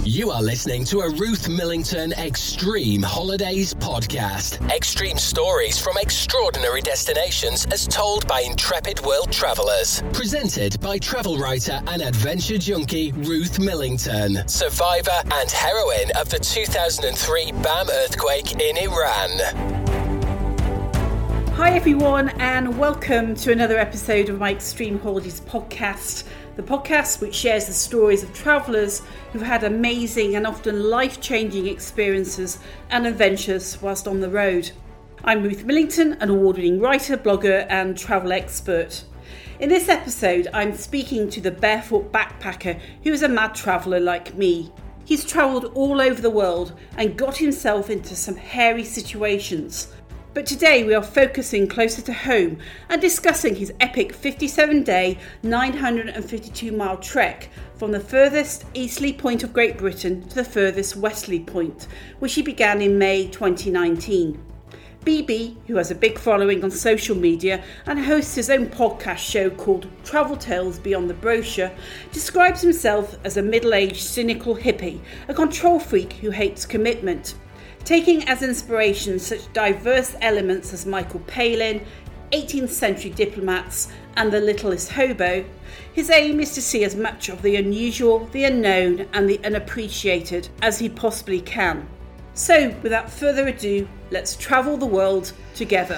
You are listening to a Ruth Millington Extreme Holidays podcast. Extreme stories from extraordinary destinations as told by intrepid world travellers. Presented by travel writer and adventure junkie Ruth Millington, survivor and heroine of the 2003 BAM earthquake in Iran. Hi everyone, and welcome to another episode of my Extreme Holidays podcast. The podcast which shares the stories of travellers who've had amazing and often life-changing experiences and adventures whilst on the road. I'm Ruth Millington, an award-winning writer, blogger and travel expert. In this episode, I'm speaking to the barefoot backpacker who is a mad traveller like me. He's travelled all over the world and got himself into some hairy situations. But today we are focusing closer to home and discussing his epic 57-day, 952-mile trek from the furthest easterly point of Great Britain to the furthest westerly point, which he began in May 2019. BB, who has a big following on social media and hosts his own podcast show called Travel Tales Beyond the Brochure, describes himself as a middle-aged cynical hippie, a control freak who hates commitment. Taking as inspiration such diverse elements as Michael Palin, 18th century diplomats and the littlest hobo, his aim is to see as much of the unusual, the unknown and the unappreciated as he possibly can. So, without further ado, let's travel the world together.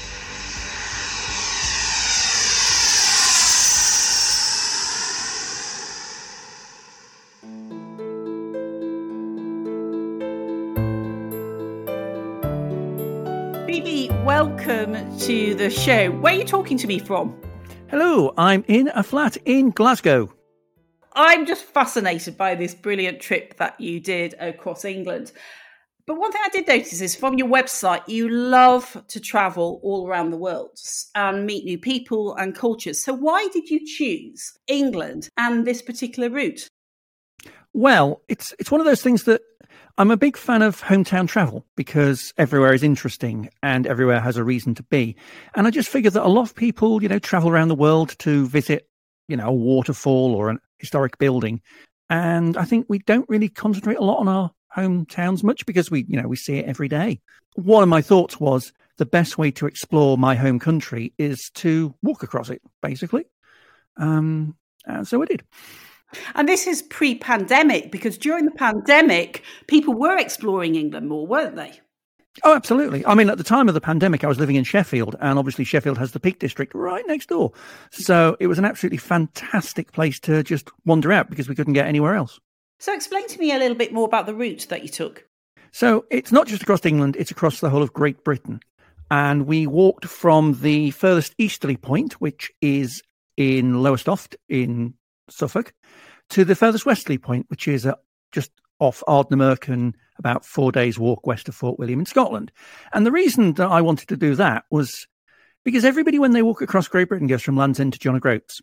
Welcome to the show. Where are you talking to me from? Hello, I'm in a flat in Glasgow. I'm just fascinated by this brilliant trip that you did across England. But one thing I did notice is from your website, you love to travel all around the world and meet new people and cultures. So why did you choose England and this particular route? Well, it's one of those things that I'm a big fan of hometown travel because everywhere is interesting and everywhere has a reason to be. And I just figured that a lot of people, travel around the world to visit, a waterfall or a historic building. And I think we don't really concentrate a lot on our hometowns much because we see it every day. One of my thoughts was the best way to explore my home country is to walk across it, basically. And so I did. And this is pre-pandemic, because during the pandemic, people were exploring England more, weren't they? Oh, absolutely. I mean, at the time of the pandemic, I was living in Sheffield, and obviously Sheffield has the Peak District right next door. So it was an absolutely fantastic place to just wander out because we couldn't get anywhere else. So explain to me a little bit more about the route that you took. So it's not just across England, it's across the whole of Great Britain. And we walked from the furthest easterly point, which is in Lowestoft in Suffolk, to the furthest westerly point, which is just off Ardnamurchan, about 4 days' walk west of Fort William in Scotland. And the reason that I wanted to do that was because everybody, when they walk across Great Britain, goes from Land's End to John O'Groats,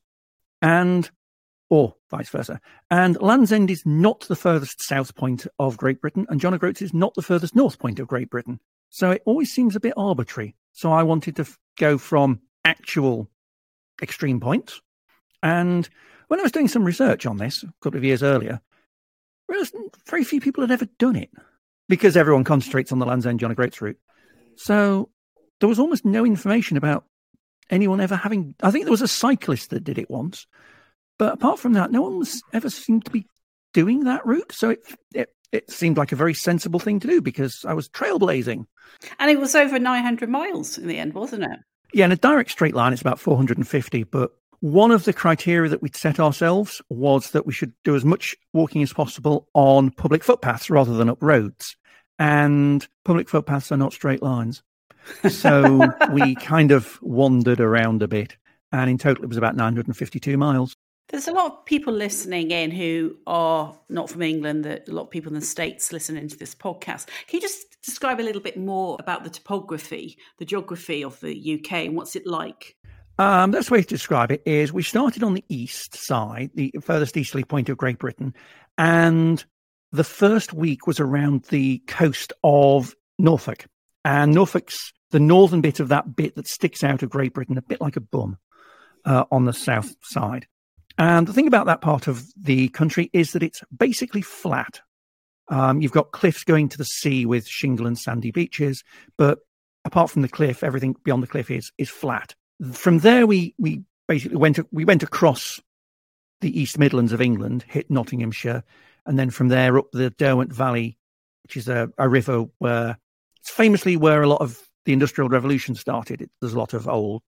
or vice versa. And Land's End is not the furthest south point of Great Britain, and John O'Groats is not the furthest north point of Great Britain. So it always seems a bit arbitrary. So I wanted to go from actual extreme points. And when I was doing some research on this a couple of years earlier, I realised very few people had ever done it because everyone concentrates on the Land's End John O'Groats route. So there was almost no information about anyone ever having... I think there was a cyclist that did it once, but apart from that, no one was ever seemed to be doing that route. So it seemed like a very sensible thing to do because I was trailblazing. And it was over 900 miles in the end, wasn't it? Yeah, in a direct straight line, it's about 450, but one of the criteria that we'd set ourselves was that we should do as much walking as possible on public footpaths rather than up roads. And public footpaths are not straight lines. So we kind of wandered around a bit. And in total, it was about 952 miles. There's a lot of people listening in who are not from England, a lot of people in the States listening to this podcast. Can you just describe a little bit more about the topography, the geography of the UK and what's it like? That's way to describe it is we started on the east side, the furthest easterly point of Great Britain, and the first week was around the coast of Norfolk. And Norfolk's the northern bit of that bit that sticks out of Great Britain, a bit like a bum on the south side. And the thing about that part of the country is that it's basically flat. You've got cliffs going to the sea with shingle and sandy beaches, but apart from the cliff, everything beyond the cliff is flat. From there, we basically went across the East Midlands of England, hit Nottinghamshire, and then from there up the Derwent Valley, which is a river where it's famously where a lot of the Industrial Revolution started. There's a lot of old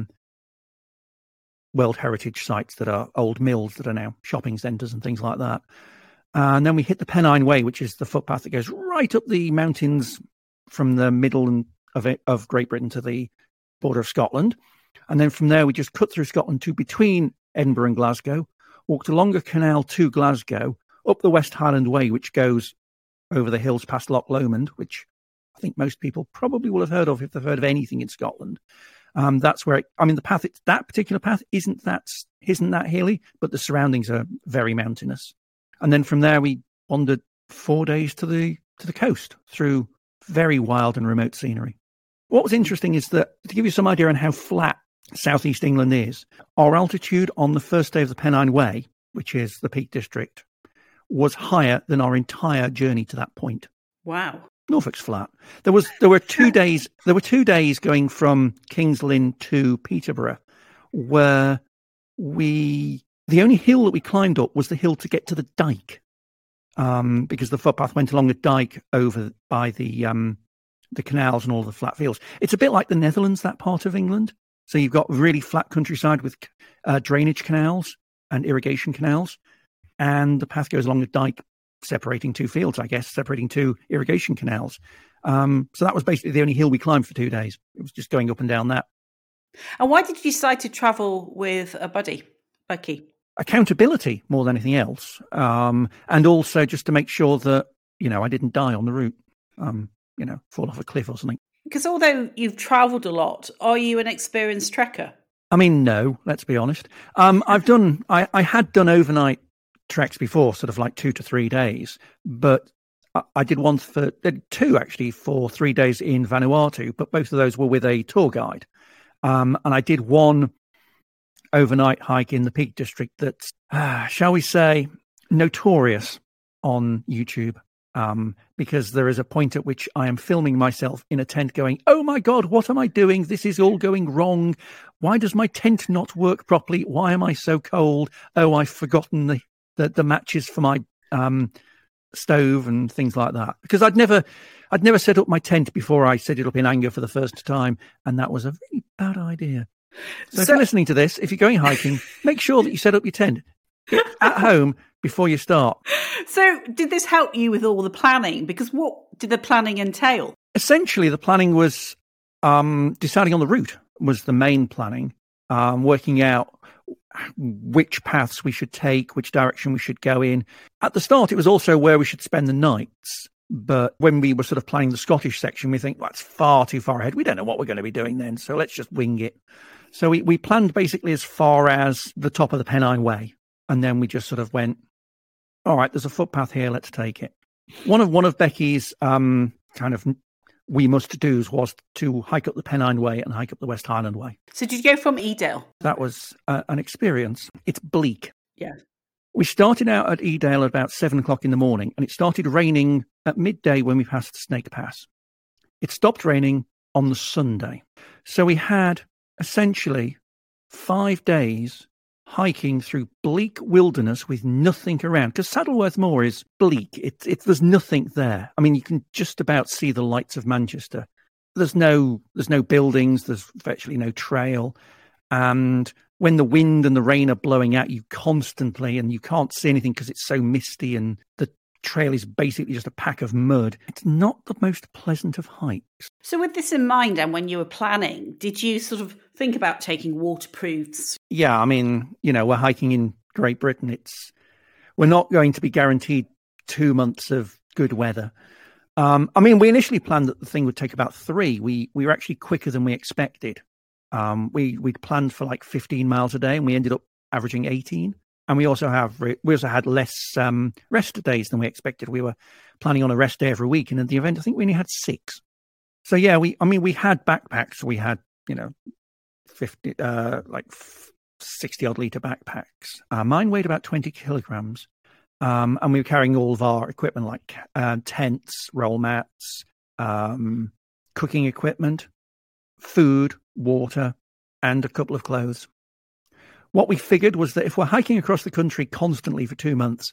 World Heritage sites that are old mills that are now shopping centres and things like that. And then we hit the Pennine Way, which is the footpath that goes right up the mountains from the middle of Great Britain to the border of Scotland. And then from there, we just cut through Scotland to between Edinburgh and Glasgow, walked along a canal to Glasgow, up the West Highland Way, which goes over the hills past Loch Lomond, which I think most people probably will have heard of if they've heard of anything in Scotland. That's where, the path, that particular path isn't that hilly, but the surroundings are very mountainous. And then from there, we wandered 4 days to the coast through very wild and remote scenery. What was interesting is that, to give you some idea on how flat southeast England is, our altitude on the first day of the Pennine Way, which is the Peak District, was higher than our entire journey to that point. Wow. Norfolk's flat. There were 2 days. There were 2 days going from King's Lynn to Peterborough, where the only hill that we climbed up was the hill to get to the dike, because the footpath went along a dike over by the canals and all the flat fields. It's a bit like the Netherlands, that part of England. So you've got really flat countryside with drainage canals and irrigation canals, and the path goes along a dike separating two fields, I guess, separating two irrigation canals. So that was basically the only hill we climbed for 2 days. It was just going up and down that. And why did you decide to travel with a buddy, Becky? Accountability more than anything else. And also just to make sure that, I didn't die on the route, fall off a cliff or something. Because although you've travelled a lot, are you an experienced trekker? No, let's be honest. I had done overnight treks before, sort of like 2 to 3 days, but I did two actually for 3 days in Vanuatu, but both of those were with a tour guide. And I did one overnight hike in the Peak District that's, shall we say, notorious on YouTube. Because there is a point at which I am filming myself in a tent going, oh my God, what am I doing? This is all going wrong. Why does my tent not work properly? Why am I so cold? Oh, I've forgotten the matches for my stove and things like that. Because I'd never set up my tent before I set it up in anger for the first time. And that was a really bad idea. So if you're listening to this, if you're going hiking, make sure that you set up your tent at home before you start. So did this help you with all the planning? Because what did the planning entail? Essentially, the planning was deciding on the route was the main planning, working out which paths we should take, which direction we should go in. At the start, it was also where we should spend the nights. But when we were sort of planning the Scottish section, we think, that's far too far ahead. We don't know what we're going to be doing then, so let's just wing it. So we planned basically as far as the top of the Pennine Way. And then we just sort of went, all right, there's a footpath here, let's take it. One of Becky's kind of we must do's was to hike up the Pennine Way and hike up the West Highland Way. So did you go from Edale? That was an experience. It's bleak. Yeah. We started out at Edale at about 7 o'clock in the morning, and it started raining at midday when we passed Snake Pass. It stopped raining on the Sunday. So we had essentially 5 days hiking through bleak wilderness with nothing around, because Saddleworth Moor is bleak. There's nothing there. I mean, you can just about see the lights of Manchester. There's no buildings. There's virtually no trail. And when the wind and the rain are blowing at you constantly and you can't see anything because it's so misty and the trail is basically just a pack of mud, it's not the most pleasant of hikes. So with this in mind, and when you were planning, did you sort of think about taking waterproofs? Yeah, I mean, we're hiking in Great Britain. We're not going to be guaranteed 2 months of good weather. We initially planned that the thing would take about 3. We were actually quicker than we expected. We'd planned for like 15 miles a day and we ended up averaging 18. And we also had less rest days than we expected. We were planning on a rest day every week, and at the event, I think we only had 6. So yeah, we had backpacks. We had 50 60 odd litre backpacks. Mine weighed about 20 kilograms, And we were carrying all of our equipment like tents, roll mats, cooking equipment, food, water, and a couple of clothes. What we figured was that if we're hiking across the country constantly for 2 months,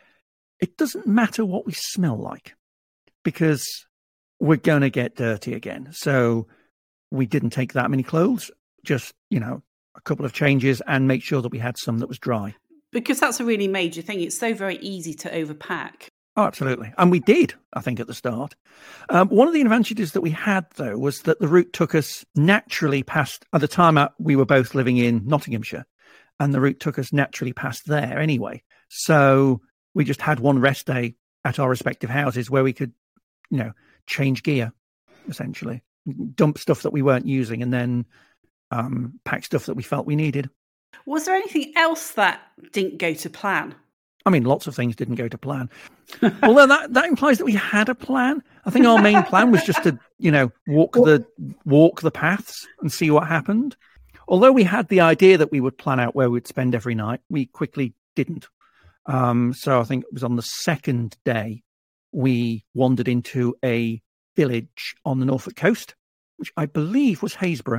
it doesn't matter what we smell like because we're going to get dirty again. So we didn't take that many clothes, just, a couple of changes and make sure that we had some that was dry. Because that's a really major thing. It's so very easy to overpack. Oh, absolutely. And we did, I think, at the start. One of the advantages that we had, though, was that the route took us naturally past, at the time we were both living in Nottinghamshire, and the route took us naturally past there anyway. So we just had one rest day at our respective houses where we could, change gear, essentially. Dump stuff that we weren't using and then pack stuff that we felt we needed. Was there anything else that didn't go to plan? I mean, lots of things didn't go to plan. Although that implies that we had a plan. I think our main plan was just to, walk the paths and see what happened. Although we had the idea that we would plan out where we'd spend every night, we quickly didn't. So I think it was on the second day we wandered into a village on the Norfolk coast, which I believe was Haysborough,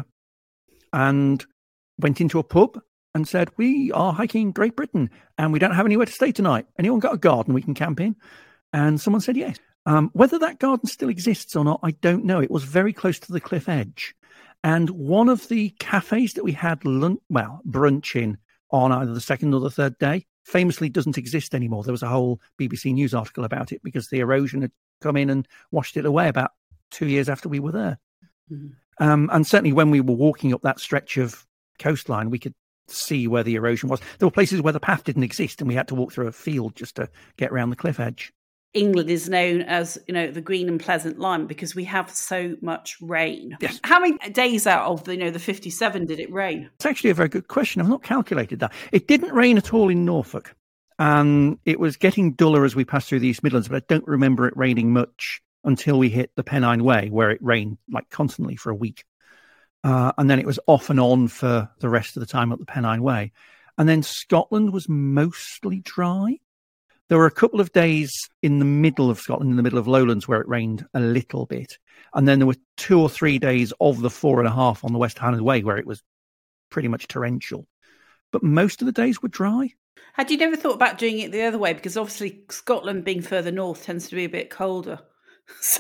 and went into a pub and said, we are hiking Great Britain and we don't have anywhere to stay tonight. Anyone got a garden we can camp in? And someone said yes. Whether that garden still exists or not, I don't know. It was very close to the cliff edge. And one of the cafes that we had brunch in on either the second or the third day famously doesn't exist anymore. There was a whole BBC News article about it because the erosion had come in and washed it away about 2 years after we were there. Mm-hmm. And certainly when we were walking up that stretch of coastline, we could see where the erosion was. There were places where the path didn't exist and we had to walk through a field just to get around the cliff edge. England is known as, the green and pleasant line because we have so much rain. Yes. How many days out of the 57 did it rain? It's actually a very good question. I've not calculated that. It didn't rain at all in Norfolk. And it was getting duller as we passed through the East Midlands, but I don't remember it raining much until we hit the Pennine Way, where it rained like constantly for a week. And then it was off and on for the rest of the time up the Pennine Way. And then Scotland was mostly dry. There were a couple of days in the middle of Scotland, in the middle of Lowlands, where it rained a little bit. And then there were 2 or 3 days of the 4.5 on the West Highland Way where it was pretty much torrential. But most of the days were dry. Had you never thought about doing it the other way? Because obviously Scotland being further north tends to be a bit colder. So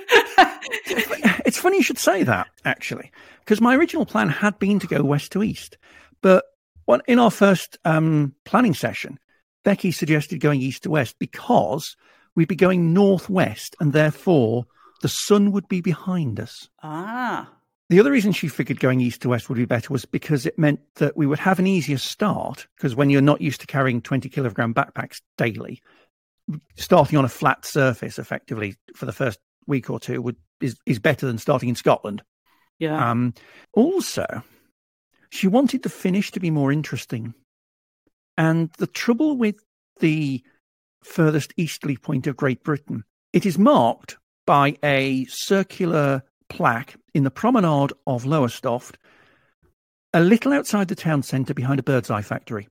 It's funny you should say that, actually, because my original plan had been to go west to east. But in our first planning session, Becky suggested going east to west because we'd be going northwest and therefore the sun would be behind us. Ah. The other reason she figured going east to west would be better was because it meant that we would have an easier start, because when you're not used to carrying 20 kilogram backpacks daily, starting on a flat surface effectively for the first week or two is better than starting in Scotland. Yeah. Also, she wanted the finish to be more interesting. And the trouble with the furthest easterly point of Great Britain, it is marked by a circular plaque in the promenade of Lowestoft, a little outside the town centre behind a bird's eye factory.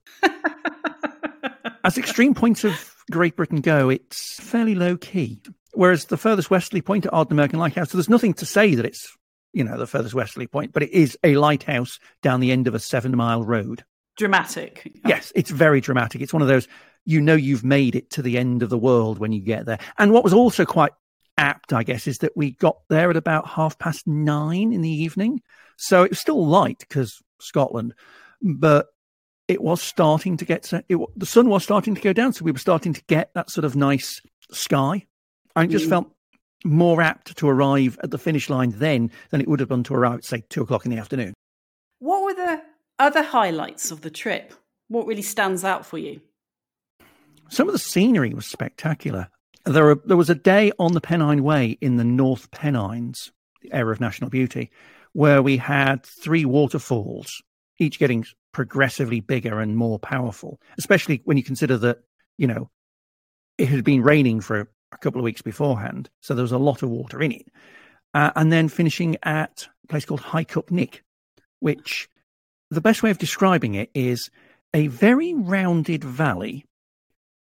As extreme points of Great Britain go, it's fairly low key. Whereas the furthest westerly point at Ardnamurchan Lighthouse, so there's nothing to say that it's, the furthest westerly point, but it is a lighthouse down the end of a 7-mile road. Dramatic. Yes, it's very dramatic. It's one of those, you've made it to the end of the world when you get there. And what was also quite apt, I guess, is that we got there at about 9:30 in the evening. So it was still light because Scotland, but it was starting to get, the sun was starting to go down. So we were starting to get that sort of nice sky. And it just felt more apt to arrive at the finish line then than it would have done to arrive at, say, 2:00 in the afternoon. What were the other highlights of the trip? What really stands out for you? Some of the scenery was spectacular. There was a day on the Pennine Way in the North Pennines, the area of national beauty, where we had 3 waterfalls, each getting progressively bigger and more powerful, especially when you consider that, it had been raining for a couple of weeks beforehand, so there was a lot of water in it. And then finishing at a place called High Cup Nick, which the best way of describing it is a very rounded valley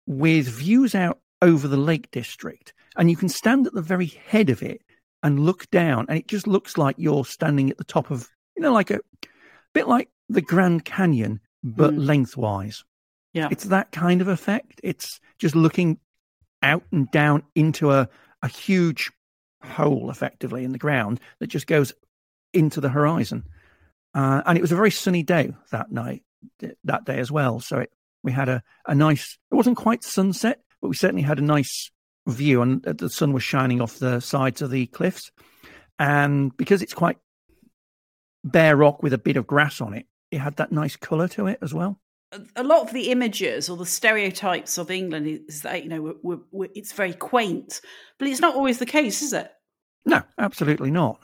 with views out over the Lake District. And you can stand at the very head of it and look down, and it just looks like you're standing at the top of, like a bit like the Grand Canyon, but lengthwise. Yeah. It's that kind of effect. It's just looking out and down into a huge hole, effectively, in the ground that just goes into the horizon. And it was a very sunny day that day as well. So we had a nice, it wasn't quite sunset, but we certainly had a nice view, and the sun was shining off the sides of the cliffs. And because it's quite bare rock with a bit of grass on it, it had that nice colour to it as well. A lot of the images or the stereotypes of England is that, it's very quaint, but it's not always the case, is it? No, absolutely not.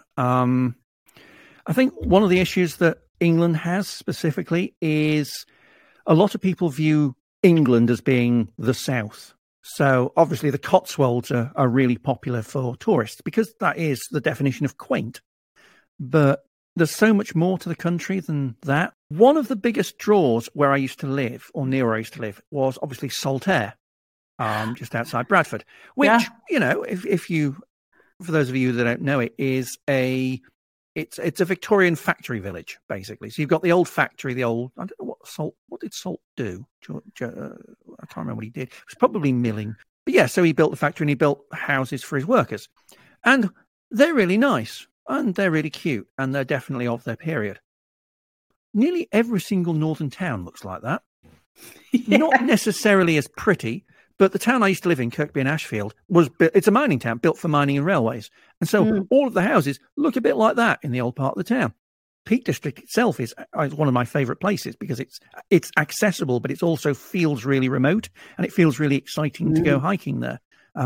I think one of the issues that England has specifically is a lot of people view England as being the South. So obviously the Cotswolds are really popular for tourists because that is the definition of quaint. But there's so much more to the country than that. One of the biggest draws where I used to live, or near where I used to live, was obviously Saltaire, just outside Bradford, which, if you, for those of you that don't know it, is it's a Victorian factory village, basically. So you've got the old factory, I don't know what did Salt do? I can't remember what he did. It was probably milling. But yeah, so he built the factory and he built houses for his workers. And they're really nice and they're really cute and they're definitely of their period. Nearly every single northern town looks like that. Yeah. Not necessarily as pretty, but the town I used to live in, Kirkby and Ashfield, it's a mining town built for mining and railways. And so all of the houses look a bit like that in the old part of the town. Peak District itself is one of my favourite places because it's accessible, but it also feels really remote and it feels really exciting to go hiking there.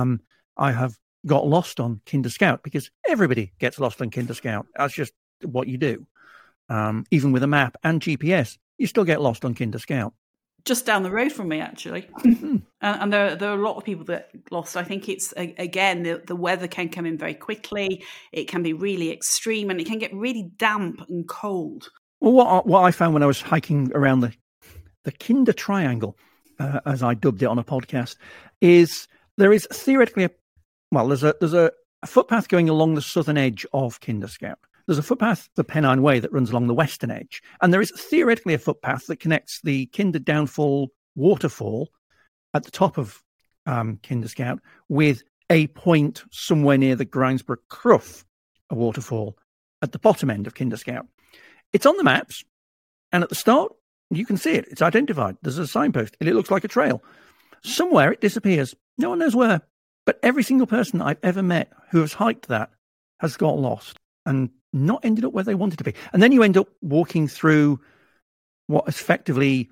I have got lost on Kinder Scout because everybody gets lost on Kinder Scout. That's just what you do. Even with a map and GPS, you still get lost on Kinder Scout. Just down the road from me, actually. And there are a lot of people that get lost. I think it's, again, the weather can come in very quickly. It can be really extreme and it can get really damp and cold. Well, what I found when I was hiking around the Kinder Triangle, as I dubbed it on a podcast, is there is theoretically there's a footpath going along the southern edge of Kinder Scout. There's a footpath, the Pennine Way, that runs along the western edge. And there is theoretically a footpath that connects the Kinder Downfall waterfall at the top of Kinder Scout with a point somewhere near the Grimesborough Clough, a waterfall at the bottom end of Kinder Scout. It's on the maps. And at the start, you can see it. It's identified. There's a signpost. And it looks like a trail. Somewhere it disappears. No one knows where. But every single person I've ever met who has hiked that has got lost and not ended up where they wanted to be. And then you end up walking through what is effectively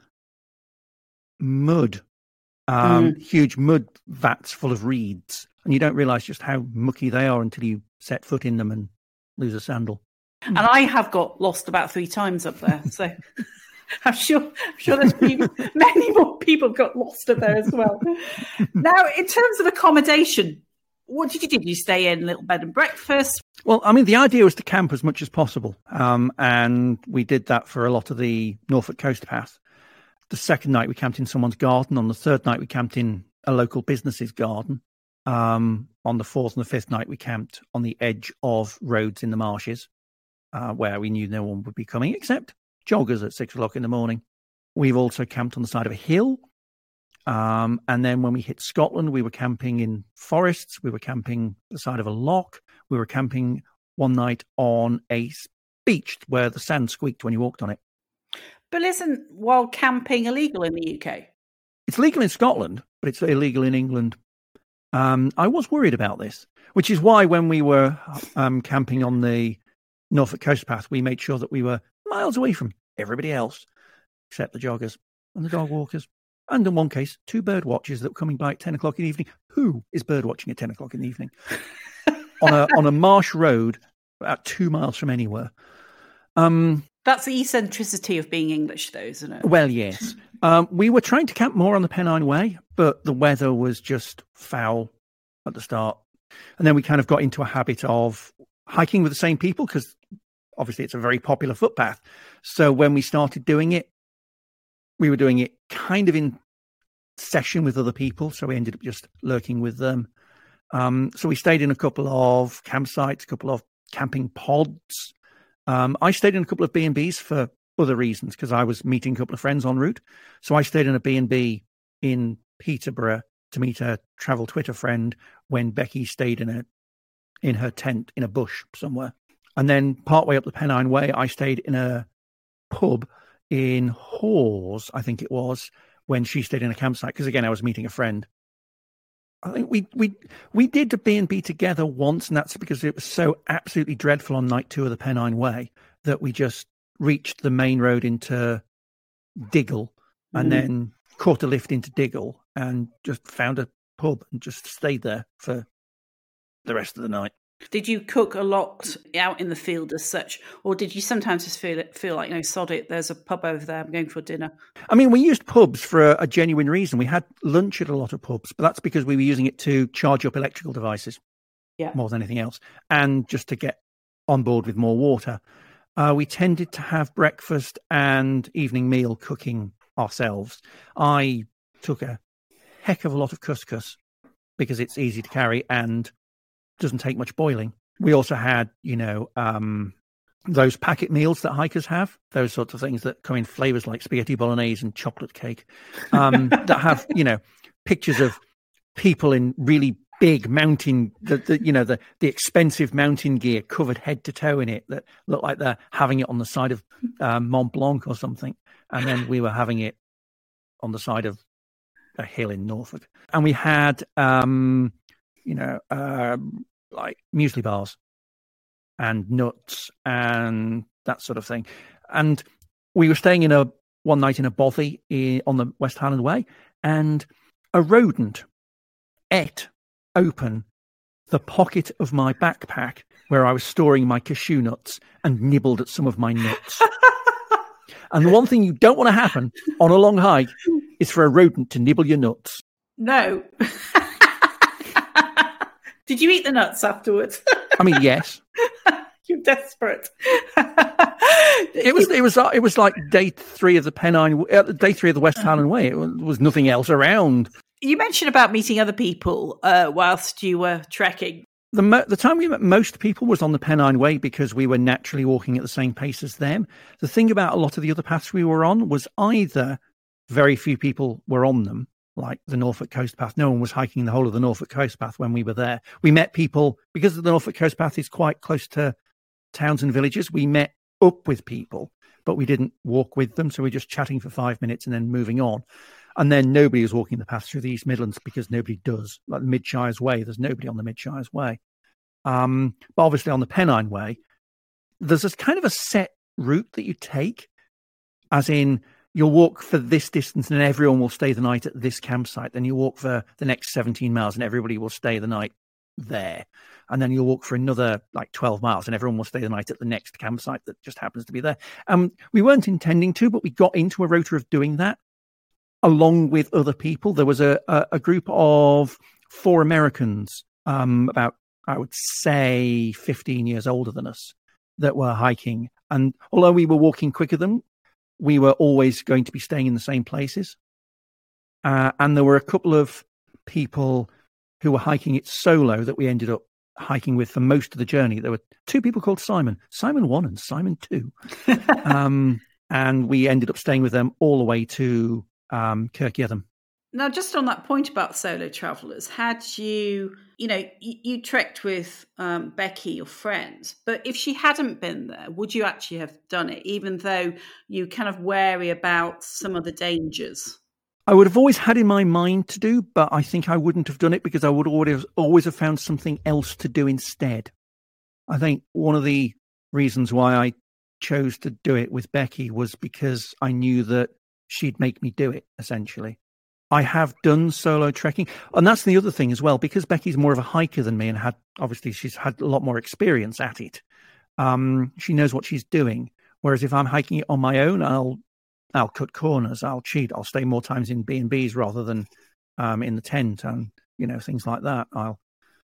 mud, huge mud vats full of reeds. And you don't realise just how mucky they are until you set foot in them and lose a sandal. And I have got lost about 3 times up there. So I'm sure there's many more people got lost up there as well. Now, in terms of accommodation, what did you do? Did you stay in a little bed and breakfast? Well, I mean, the idea was to camp as much as possible. And we did that for a lot of the Norfolk Coast Path. The second night we camped in someone's garden. On the third night we camped in a local business's garden. On the fourth and the fifth night we camped on the edge of roads in the marshes, where we knew no one would be coming except joggers at 6 o'clock in the morning. We've also camped on the side of a hill. And then when we hit Scotland, we were camping in forests. We were camping the side of a loch. We were camping one night on a beach where the sand squeaked when you walked on it. But isn't wild camping illegal in the UK? It's legal in Scotland, but it's illegal in England. I was worried about this, which is why when we were camping on the Norfolk Coast Path, we made sure that we were miles away from everybody else, except the joggers and the dog walkers. And in one case, 2 bird watchers that were coming by at 10 o'clock in the evening. Who is bird watching at 10 o'clock in the evening? on a marsh road about 2 miles from anywhere. That's the eccentricity of being English, though, isn't it? Well, yes. We were trying to camp more on the Pennine Way, but the weather was just foul at the start. And then we kind of got into a habit of hiking with the same people because obviously it's a very popular footpath. So when we started doing it, we were doing it kind of in session with other people, so we ended up just lurking with them. So we stayed in a couple of campsites, a couple of camping pods. I stayed in a couple of B&Bs for other reasons, because I was meeting a couple of friends en route. So I stayed in a B&B in Peterborough to meet a travel Twitter friend when Becky stayed in her tent in a bush somewhere. And then partway up the Pennine Way, I stayed in a pub in Hawes, I think it was, when she stayed in a campsite, because again, I was meeting a friend. I think we did the B&B together once, and that's because it was so absolutely dreadful on night 2 of the Pennine Way that we just reached the main road into Diggle and then caught a lift into Diggle and just found a pub and just stayed there for the rest of the night. Did you cook a lot out in the field as such, or did you sometimes just feel like, sod it, there's a pub over there, I'm going for dinner? I mean, we used pubs for a genuine reason. We had lunch at a lot of pubs, but that's because we were using it to charge up electrical devices more than anything else, and just to get on board with more water. We tended to have breakfast and evening meal cooking ourselves. I took a heck of a lot of couscous because it's easy to carry and doesn't take much boiling. We also had, those packet meals that hikers have, those sorts of things that come in flavors like spaghetti bolognese and chocolate cake, that have, pictures of people in really big mountain, the expensive mountain gear covered head to toe in it that look like they're having it on the side of Mont Blanc or something. And then we were having it on the side of a hill in Norfolk. And we had, like muesli bars and nuts and that sort of thing. And we were staying one night in a bothy on the West Highland Way, and a rodent ate open the pocket of my backpack where I was storing my cashew nuts and nibbled at some of my nuts. And the one thing you don't want to happen on a long hike is for a rodent to nibble your nuts. No. Did you eat the nuts afterwards? I mean, yes. You're desperate. It was like day 3 of the day 3 of the West Highland Way. It was nothing else around. You mentioned about meeting other people whilst you were trekking. The time we met most people was on the Pennine Way because we were naturally walking at the same pace as them. The thing about a lot of the other paths we were on was either very few people were on them, like the Norfolk Coast Path. No one was hiking the whole of the Norfolk Coast Path when we were there. We met people, because the Norfolk Coast Path is quite close to towns and villages, we met up with people, but we didn't walk with them. So we were just chatting for 5 minutes and then moving on. And then nobody was walking the path through the East Midlands because nobody does. Like the Mid-Shires Way, there's nobody on the Mid-Shires Way. But obviously on the Pennine Way, there's this kind of a set route that you take, as in you'll walk for this distance and everyone will stay the night at this campsite. Then you walk for the next 17 miles and everybody will stay the night there. And then you'll walk for another 12 miles and everyone will stay the night at the next campsite that just happens to be there. We weren't intending to, but we got into a rota of doing that along with other people. There was a group of 4 Americans, about, I would say, 15 years older than us, that were hiking. And although we were walking quicker than them, we were always going to be staying in the same places. And there were a couple of people who were hiking it solo that we ended up hiking with for most of the journey. There were 2 people called Simon 1 and Simon 2. And we ended up staying with them all the way to Kirk Yetholm. Now, just on that point about solo travellers, had you trekked with Becky, your friend, but if she hadn't been there, would you actually have done it, even though you kind of wary about some of the dangers? I would have always had in my mind to do, but I think I wouldn't have done it because I would always have found something else to do instead. I think one of the reasons why I chose to do it with Becky was because I knew that she'd make me do it, essentially. I have done solo trekking, and that's the other thing as well, because Becky's more of a hiker than me and she's had a lot more experience at it. She knows what she's doing. Whereas if I'm hiking it on my own, I'll cut corners, I'll cheat, I'll stay more times in B&Bs rather than in the tent, and things like that. I'll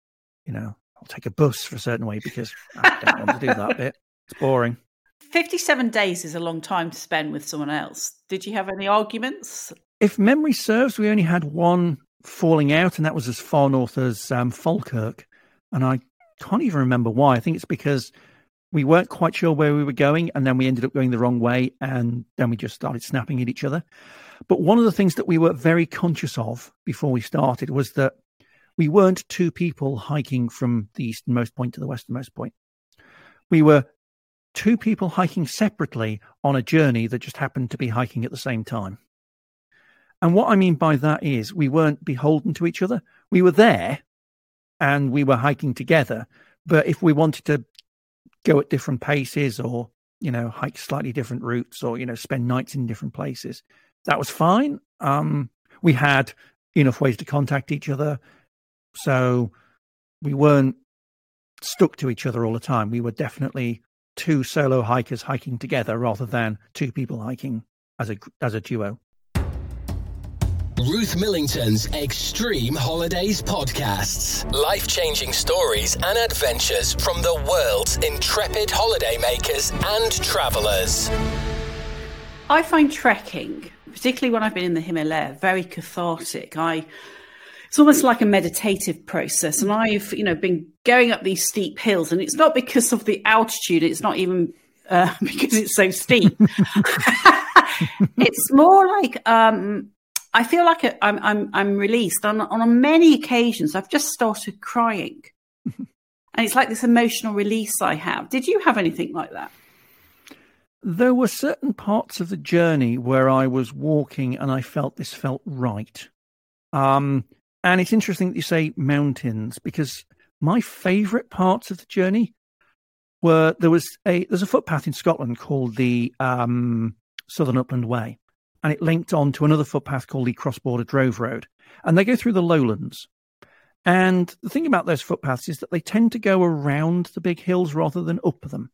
take a bus for a certain way because I don't want to do that bit. It's boring. 57 days is a long time to spend with someone else. Did you have any arguments? If memory serves, we only had one falling out, and that was as far north as Falkirk. And I can't even remember why. I think it's because we weren't quite sure where we were going, and then we ended up going the wrong way, and then we just started snapping at each other. But one of the things that we were very conscious of before we started was that we weren't two people hiking from the easternmost point to the westernmost point. We were two people hiking separately on a journey that just happened to be hiking at the same time. And what I mean by that is we weren't beholden to each other. We were there and we were hiking together. But if we wanted to go at different paces or, hike slightly different routes or, spend nights in different places, that was fine. We had enough ways to contact each other. So we weren't stuck to each other all the time. We were definitely two solo hikers hiking together rather than two people hiking as a duo. Ruth Millington's Extreme Holidays podcasts. Life-changing stories and adventures from the world's intrepid holidaymakers and travellers. I find trekking, particularly when I've been in the Himalaya, very cathartic. It's almost like a meditative process. And I've, been going up these steep hills, and it's not because of the altitude. It's not even because it's so steep. It's more like I feel like I'm released. On many occasions, I've just started crying, and it's like this emotional release I have. Did you have anything like that? There were certain parts of the journey where I was walking, and I felt this felt right. And it's interesting that you say mountains, because my favourite parts of the journey were there's a footpath in Scotland called the Southern Upland Way, and it linked on to another footpath called the Cross-Border Drove Road, and they go through the lowlands. And the thing about those footpaths is that they tend to go around the big hills rather than up them.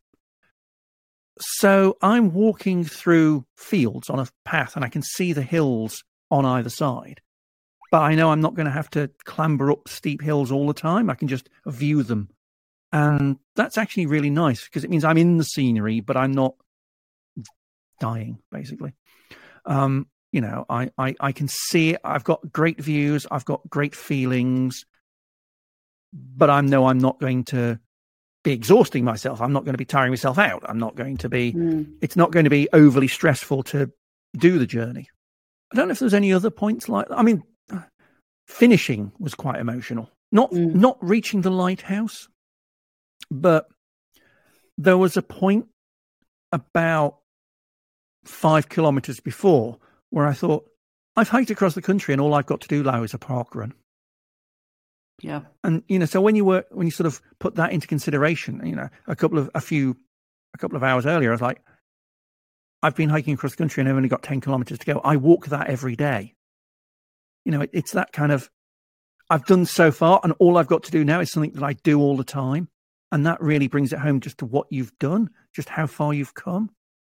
So I'm walking through fields on a path, and I can see the hills on either side. But I know I'm not going to have to clamber up steep hills all the time. I can just view them. And that's actually really nice because it means I'm in the scenery, but I'm not dying, basically. I can see it. I've got great views. I've got great feelings. But I know I'm not going to be exhausting myself. I'm not going to be tiring myself out. I'm not going to be, It's not going to be overly stressful to do the journey. I don't know if there's any other points like that. I mean, finishing was quite emotional. Not reaching the lighthouse, but there was a point about 5 kilometers before where I thought, I've hiked across the country and all I've got to do now is a park run. Yeah. And, so when you sort of put that into consideration, a couple of hours earlier, I was like, I've been hiking across the country and I've only got 10 kilometers to go. I walk that every day. It's that kind of, I've done so far and all I've got to do now is something that I do all the time. And that really brings it home just to what you've done, just how far you've come,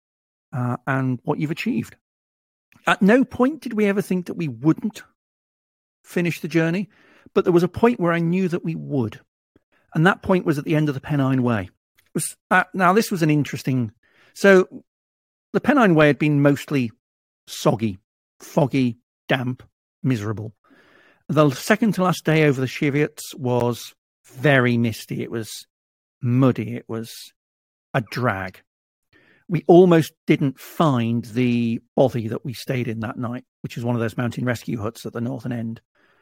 and what you've achieved. At no point did we ever think that we wouldn't finish the journey, but there was a point where I knew that we would. And that point was at the end of the Pennine Way. Now, this was an interesting... So the Pennine Way had been mostly soggy, foggy, damp, miserable. The second to last day over the Cheviots was very misty. It was muddy. It was a drag. We almost didn't find the bothy that we stayed in that night, which is one of those mountain rescue huts at the northern end.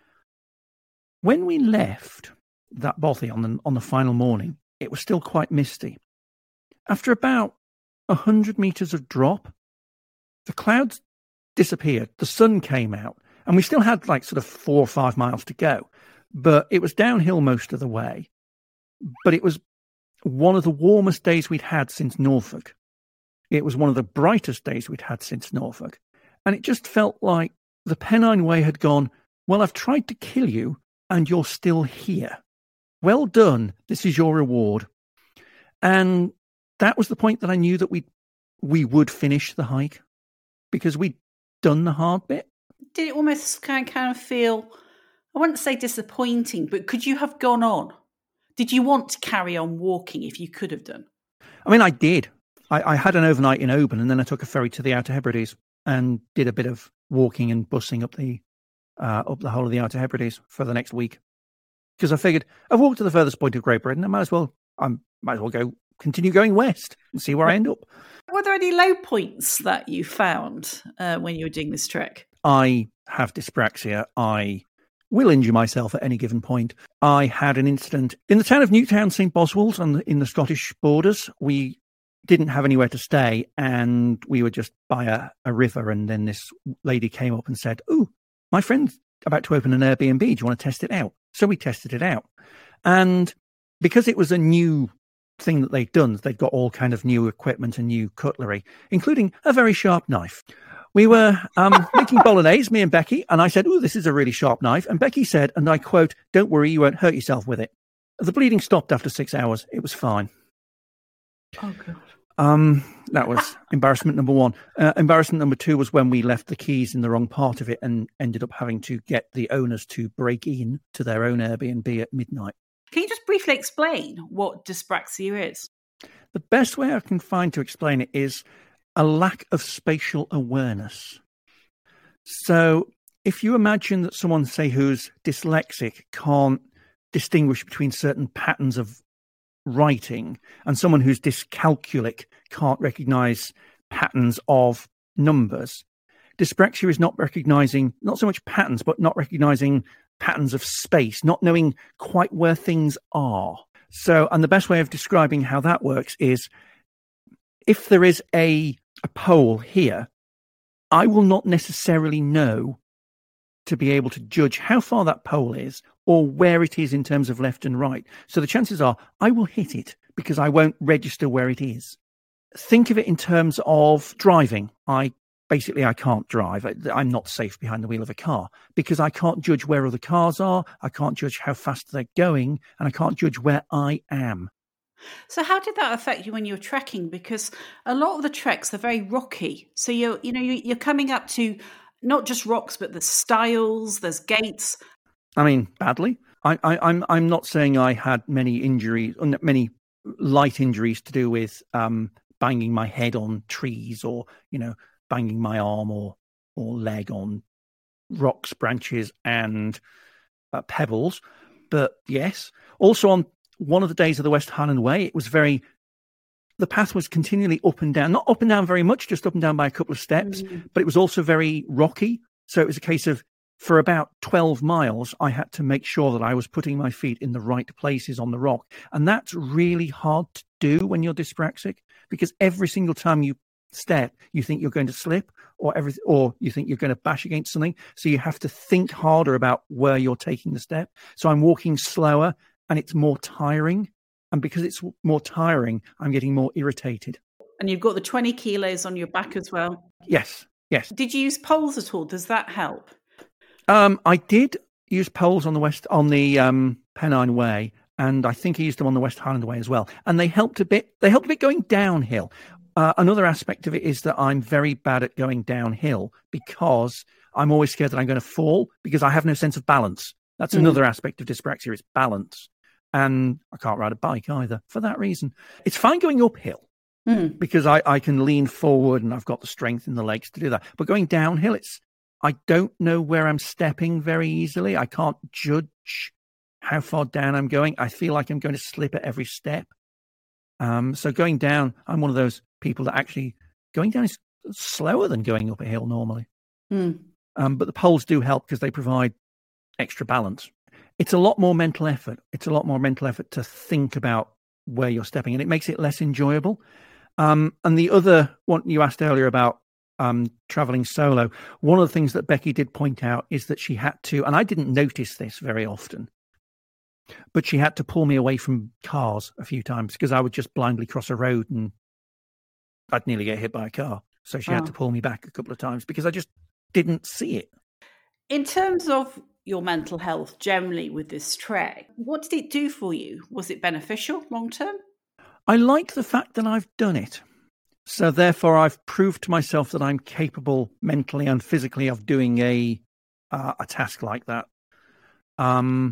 When we left that bothy on the final morning, it was still quite misty. After about 100 meters of drop, the clouds disappeared. The sun came out. And we still had like sort of 4 or 5 miles to go, but it was downhill most of the way. But it was one of the warmest days we'd had since Norfolk. It was one of the brightest days we'd had since Norfolk. And it just felt like the Pennine Way had gone, well, I've tried to kill you and you're still here. Well done. This is your reward. And that was the point that I knew that we would finish the hike because we'd done the hard bit. Did it almost kind of feel, I wouldn't say disappointing, but could you have gone on? Did you want to carry on walking if you could have done? I mean, I did. I had an overnight in Oban and then I took a ferry to the Outer Hebrides and did a bit of walking and bussing up the whole of the Outer Hebrides for the next week, because I figured I've walked to the furthest point of Great Britain. I might as well continue going west and see where I end up. Were there any low points that you found when you were doing this trek? I have dyspraxia. I will injure myself at any given point. I had an incident in the town of Newtown, St. Boswell's, in the Scottish borders. We didn't have anywhere to stay, and we were just by a river, and then this lady came up and said, "Oh, my friend's about to open an Airbnb. Do you want to test it out?" So we tested it out. And because it was a new thing that they'd done, they'd got all kind of new equipment and new cutlery, including a very sharp knife. We were making bolognese, me and Becky, and I said, "Oh, this is a really sharp knife." And Becky said, and I quote, "Don't worry, you won't hurt yourself with it." The bleeding stopped after 6 hours. It was fine. Oh, God. That was embarrassment number one. Embarrassment number two was when we left the keys in the wrong part of it and ended up having to get the owners to break in to their own Airbnb at midnight. Can you just briefly explain what dyspraxia is? The best way I can find to explain it is a lack of spatial awareness. So if you imagine that someone, say, who's dyslexic can't distinguish between certain patterns of writing, and someone who's dyscalculic can't recognize patterns of numbers, dyspraxia is not recognizing not so much patterns, but not recognizing patterns of space, not knowing quite where things are. So, and the best way of describing how that works is if there is a pole here, I will not necessarily know to be able to judge how far that pole is or where it is in terms of left and right. So the chances are I will hit it because I won't register where it is. Think of it in terms of driving. I can't drive. I'm not safe behind the wheel of a car because I can't judge where other cars are. I can't judge how fast they're going, and I can't judge where I am. So how did that affect you when you were trekking? Because a lot of the treks are very rocky. So you're coming up to not just rocks, but there's stiles, there's gates. I mean, badly. I'm not saying I had many injuries, many light injuries to do with banging my head on trees or banging my arm or leg on rocks, branches, and pebbles. But yes, also on one of the days of the West Highland Way, it was the path was continually up and down, not up and down very much, just up and down by a couple of steps, but it was also very rocky. So it was a case of, for about 12 miles, I had to make sure that I was putting my feet in the right places on the rock. And that's really hard to do when you're dyspraxic, because every single time you step, you think you're going to slip or you think you're going to bash against something. So you have to think harder about where you're taking the step. So I'm walking slower and it's more tiring. And because it's more tiring, I'm getting more irritated. And you've got the 20 kilos on your back as well. Yes. Did you use poles at all? Does that help? I did use poles on the Pennine Way, and I think I used them on the West Highland Way as well. And they helped a bit. They helped a bit going downhill. Another aspect of it is that I'm very bad at going downhill because I'm always scared that I'm going to fall because I have no sense of balance. That's another aspect of dyspraxia, is balance. And I can't ride a bike either for that reason. It's fine going uphill because I can lean forward and I've got the strength in the legs to do that. But going downhill, I don't know where I'm stepping very easily. I can't judge how far down I'm going. I feel like I'm going to slip at every step. So going down, I'm one of those people that actually going down is slower than going up a hill normally. But the poles do help because they provide extra balance. It's a lot more mental effort. It's a lot more mental effort to think about where you're stepping, and it makes it less enjoyable. And the other one you asked earlier about traveling solo, one of the things that Becky did point out is that she had to, and I didn't notice this very often, but she had to pull me away from cars a few times because I would just blindly cross a road and I'd nearly get hit by a car. So she had to pull me back a couple of times because I just didn't see it. In terms of your mental health generally with this trek, what did it do for you? Was it beneficial long term? I like the fact that I've done it. So therefore, I've proved to myself that I'm capable mentally and physically of doing a task like that. And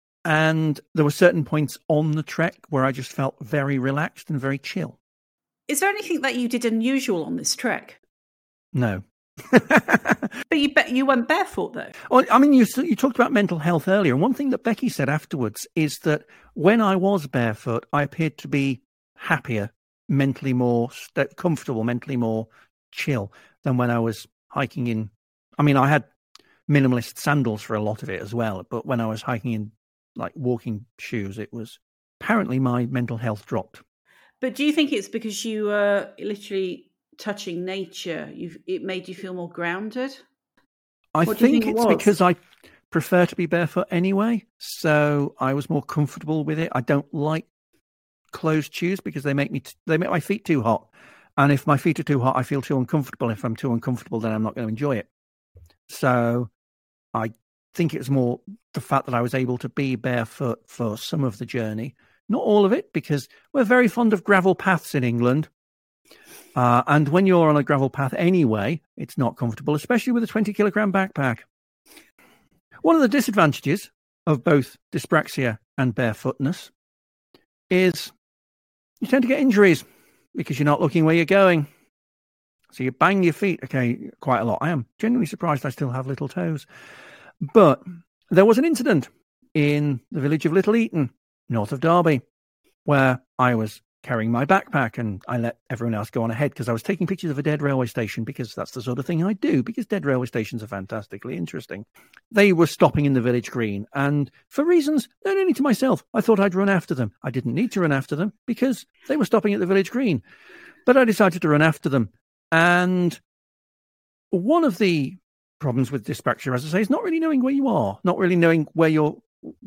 there were certain points on the trek where I just felt very relaxed and very chill. Is there anything that you did unusual on this trek? No. But you went barefoot though. Well, I mean, you talked about mental health earlier, and one thing that Becky said afterwards is that when I was barefoot, I appeared to be happier, mentally more comfortable, mentally more chill than when I was hiking in. I mean, I had minimalist sandals for a lot of it as well, but when I was hiking in like walking shoes, it was apparently my mental health dropped. But do you think it's because you were literally touching nature? It made you feel more grounded? I think it's because I prefer to be barefoot anyway, so I was more comfortable with it. I don't like closed shoes because they make my feet too hot, and if my feet are too hot, I feel too uncomfortable. If I'm too uncomfortable, then I'm not going to enjoy it. So I think it's more the fact that I was able to be barefoot for some of the journey, not all of it, because we're very fond of gravel paths in England. And when you're on a gravel path anyway, it's not comfortable, especially with a 20-kilogram backpack. One of the disadvantages of both dyspraxia and barefootness is you tend to get injuries because you're not looking where you're going. So you bang your feet, okay, quite a lot. I am genuinely surprised I still have little toes. But there was an incident in the village of Little Eaton, north of Derby, where I was carrying my backpack and I let everyone else go on ahead because I was taking pictures of a dead railway station because that's the sort of thing I do, because dead railway stations are fantastically interesting. They were stopping in the village green, and for reasons known only to myself, I thought I'd run after them. I didn't need to run after them because they were stopping at the village green, but I decided to run after them. And one of the problems with dyspraxia, as I say, is not really knowing where you are, not really knowing where you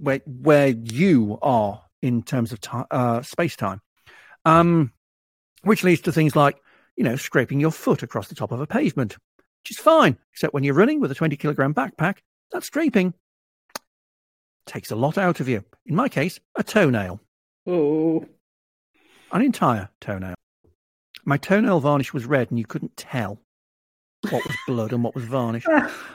are in terms of space-time. Which leads to things like, scraping your foot across the top of a pavement, which is fine, except when you're running with a 20-kilogram backpack, that scraping takes a lot out of you. In my case, a toenail. Oh. An entire toenail. My toenail varnish was red and you couldn't tell what was blood and what was varnish.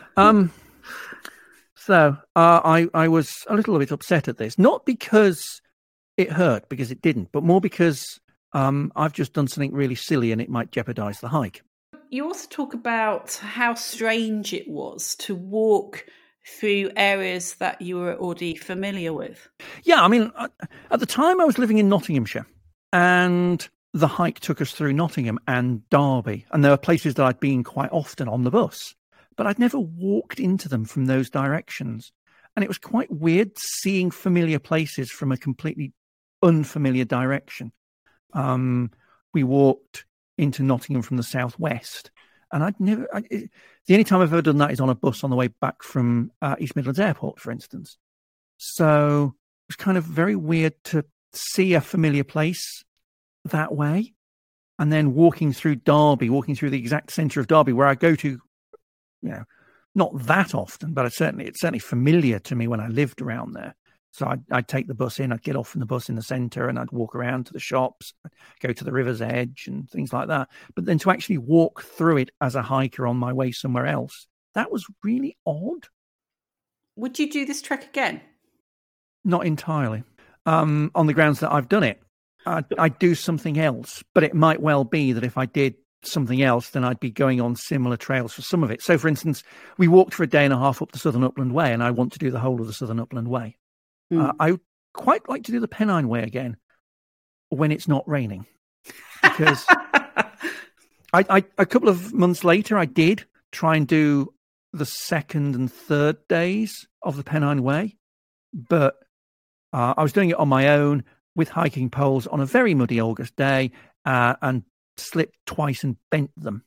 So I was a little bit upset at this, not because it hurt, because it didn't, but more because I've just done something really silly and it might jeopardize the hike. You also talk about how strange it was to walk through areas that you were already familiar with. Yeah, I mean, at the time I was living in Nottinghamshire, and the hike took us through Nottingham and Derby, and there were places that I'd been quite often on the bus, but I'd never walked into them from those directions. And it was quite weird seeing familiar places from a completely unfamiliar direction. We walked into Nottingham from the southwest, and the only time I've ever done that is on a bus on the way back from East Midlands Airport, for instance. So it was kind of very weird to see a familiar place that way, and then walking through Derby, walking through the exact centre of Derby, where I go to, not that often, but it's certainly familiar to me when I lived around there. So I'd take the bus in, I'd get off from the bus in the centre, and I'd walk around to the shops, go to the river's edge and things like that. But then to actually walk through it as a hiker on my way somewhere else, that was really odd. Would you do this trek again? Not entirely. On the grounds that I've done it. I'd do something else, but it might well be that if I did something else, then I'd be going on similar trails for some of it. So, for instance, we walked for a day and a half up the Southern Upland Way, and I want to do the whole of the Southern Upland Way. I would quite like to do the Pennine Way again when it's not raining, because a couple of months later, I did try and do the second and third days of the Pennine Way, but I was doing it on my own with hiking poles on a very muddy August day, and slipped twice and bent them.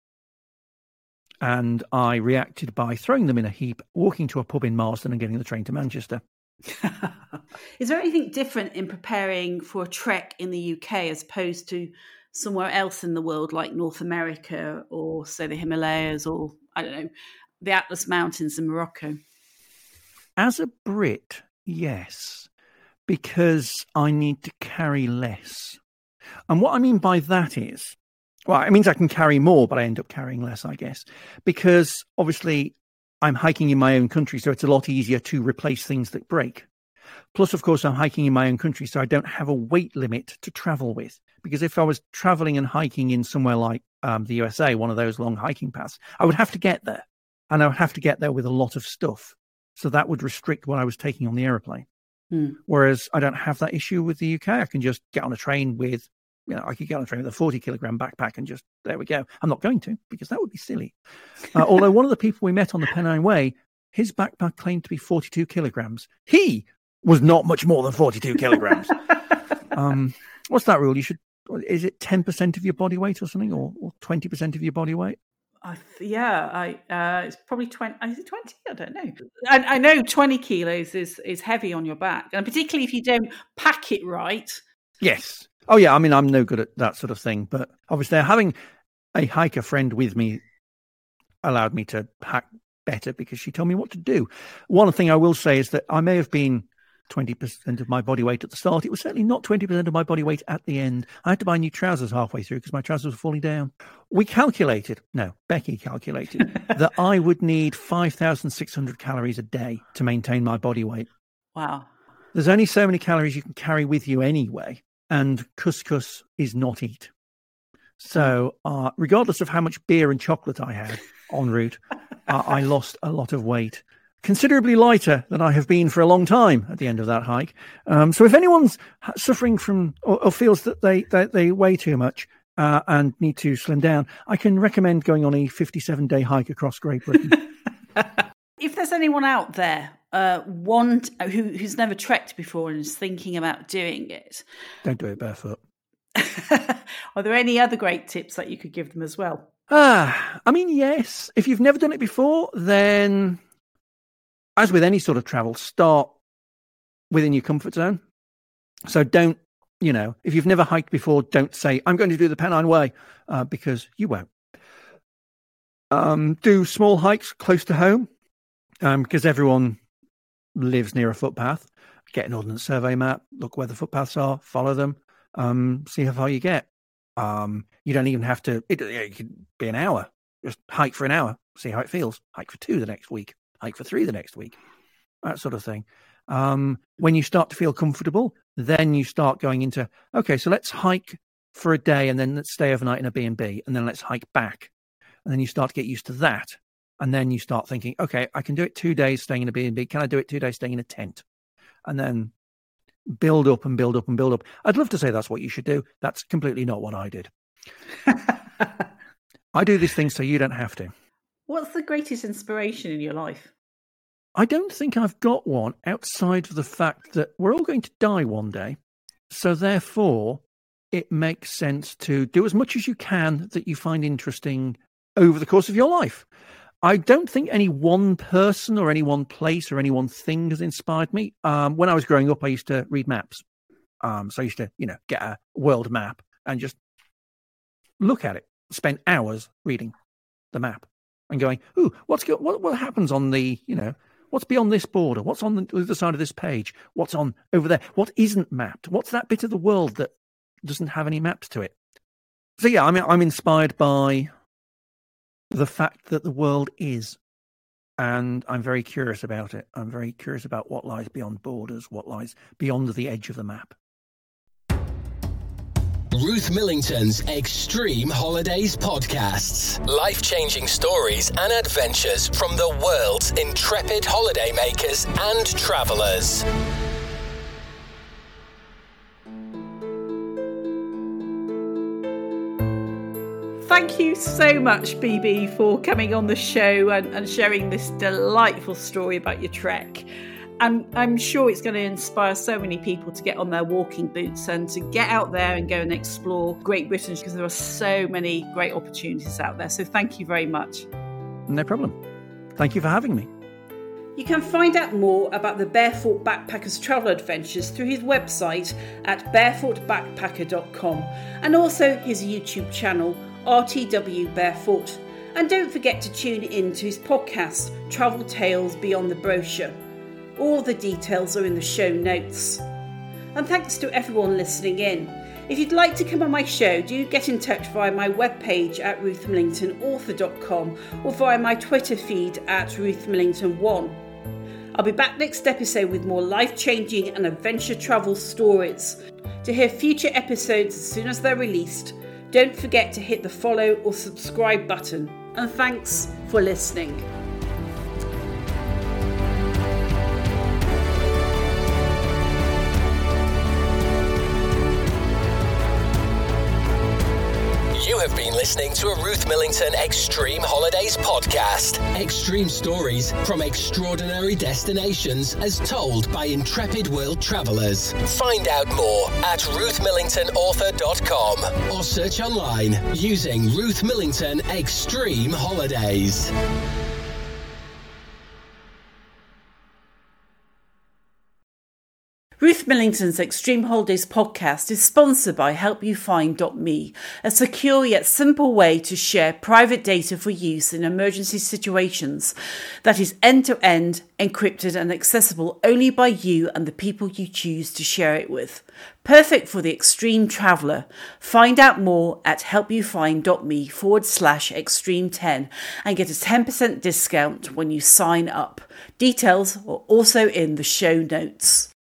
And I reacted by throwing them in a heap, walking to a pub in Marsden and getting the train to Manchester. Is there anything different in preparing for a trek in the UK as opposed to somewhere else in the world, like North America or, say, the Himalayas or, I don't know, the Atlas Mountains in Morocco? As a Brit, yes, because I need to carry less. And what I mean by that is, well, it means I can carry more, but I end up carrying less, I guess, because obviously I'm hiking in my own country, so it's a lot easier to replace things that break. Plus, of course, I'm hiking in my own country, so I don't have a weight limit to travel with. Because if I was traveling and hiking in somewhere like the USA, one of those long hiking paths, I would have to get there. And I would have to get there with a lot of stuff. So that would restrict what I was taking on the aeroplane. Whereas I don't have that issue with the UK. I can just get on a train with, I could get on a train with a 40-kilogram backpack and just, there we go. I'm not going to, because that would be silly. Although one of the people we met on the Pennine Way, his backpack claimed to be 42 kilograms. He was not much more than 42 kilograms. What's that rule? Is it 10% of your body weight or something, or 20% of your body weight? It's probably 20. Is it 20? I don't know. I know 20 kilos is heavy on your back, and particularly if you don't pack it right. Yes. Oh, yeah. I mean, I'm no good at that sort of thing, but obviously having a hiker friend with me allowed me to pack better because she told me what to do. One thing I will say is that I may have been 20% of my body weight at the start. It was certainly not 20% of my body weight at the end. I had to buy new trousers halfway through because my trousers were falling down. Becky calculated that I would need 5,600 calories a day to maintain my body weight. Wow. There's only so many calories you can carry with you anyway, and couscous is not eat. So regardless of how much beer and chocolate I had en route, I lost a lot of weight. Considerably lighter than I have been for a long time at the end of that hike. So if anyone's suffering from or feels that they weigh too much and need to slim down, I can recommend going on a 57-day hike across Great Britain. If there's anyone out there who's never trekked before and is thinking about doing it, don't do it barefoot. Are there any other great tips that you could give them as well? I mean, yes. If you've never done it before, then, as with any sort of travel, start within your comfort zone. So don't, if you've never hiked before, don't say, I'm going to do the Pennine Way, because you won't. Do small hikes close to home, because everyone lives near a footpath. Get an Ordnance Survey map, look where the footpaths are, follow them, see how far you get. You don't even have to, it could be an hour. Just hike for an hour, see how it feels. Hike for 2 the next week. Hike for 3 the next week, that sort of thing. When you start to feel comfortable, then you start going into, okay, so let's hike for a day and then let's stay overnight in a B&B and then let's hike back. And then you start to get used to that. And then you start thinking, okay, I can do it 2 days staying in a B&B. Can I do it 2 days staying in a tent? And then build up and build up and build up. I'd love to say that's what you should do. That's completely not what I did. I do these things so you don't have to. What's the greatest inspiration in your life? I don't think I've got one outside of the fact that we're all going to die one day. So therefore, it makes sense to do as much as you can that you find interesting over the course of your life. I don't think any one person or any one place or any one thing has inspired me. When I was growing up, I used to read maps. So I used to, get a world map and just look at it, spend hours reading the map. And going, ooh, what happens on the, what's beyond this border? What's on the other side of this page? What's on over there? What isn't mapped? What's that bit of the world that doesn't have any maps to it? So yeah, I'm inspired by the fact that the world is, and I'm very curious about it. I'm very curious about what lies beyond borders, what lies beyond the edge of the map. Ruth Millington's Extreme Holidays podcasts. Life-changing stories and adventures from the world's intrepid holidaymakers and travellers. Thank you so much, BB, for coming on the show and sharing this delightful story about your trek. And I'm sure it's going to inspire so many people to get on their walking boots and to get out there and go and explore Great Britain, because there are so many great opportunities out there. So thank you very much. No problem. Thank you for having me. You can find out more about the Barefoot Backpacker's travel adventures through his website at barefootbackpacker.com and also his YouTube channel, RTW Barefoot. And don't forget to tune in to his podcast, Travel Tales Beyond the Brochure. All the details are in the show notes. And thanks to everyone listening in. If you'd like to come on my show, do get in touch via my webpage at ruthmillingtonauthor.com or via my Twitter feed at ruthmillington1. I'll be back next episode with more life-changing and adventure travel stories. To hear future episodes as soon as they're released, don't forget to hit the follow or subscribe button. And thanks for listening. You have been listening to a Ruth Millington Extreme Holidays podcast. Extreme stories from extraordinary destinations as told by intrepid world travellers. Find out more at ruthmillingtonauthor.com or search online using Ruth Millington Extreme Holidays. Ruth Millington's Extreme Holidays podcast is sponsored by HelpYouFind.me, a secure yet simple way to share private data for use in emergency situations that is end-to-end, encrypted and accessible only by you and the people you choose to share it with. Perfect for the extreme traveller. Find out more at helpyoufind.me/extreme10 and get a 10% discount when you sign up. Details are also in the show notes.